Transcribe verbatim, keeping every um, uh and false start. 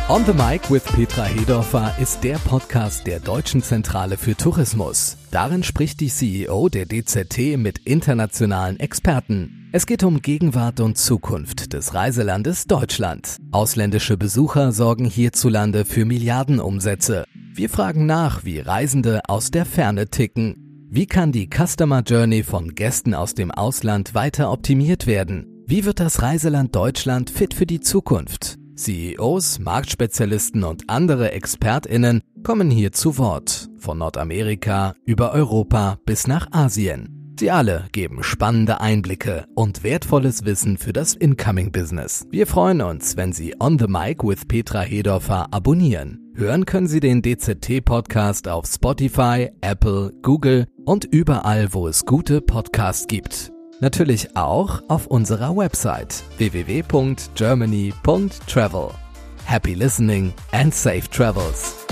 On the Mic with Petra Hedorfer ist der Podcast der Deutschen Zentrale für Tourismus. Darin spricht die C E O der D Z T mit internationalen Experten. Es geht um Gegenwart und Zukunft des Reiselandes Deutschland. Ausländische Besucher sorgen hierzulande für Milliardenumsätze. Wir fragen nach, wie Reisende aus der Ferne ticken. Wie kann die Customer Journey von Gästen aus dem Ausland weiter optimiert werden? Wie wird das Reiseland Deutschland fit für die Zukunft? C E Os, Marktspezialisten und andere ExpertInnen kommen hier zu Wort. Von Nordamerika über Europa bis nach Asien. Sie alle geben spannende Einblicke und wertvolles Wissen für das Incoming-Business. Wir freuen uns, wenn Sie On the Mic with Petra Hedorfer abonnieren. Hören können Sie den D Z T-Podcast auf Spotify, Apple, Google und überall, wo es gute Podcasts gibt. Natürlich auch auf unserer Website w w w punkt germany punkt travel. Happy listening and safe travels!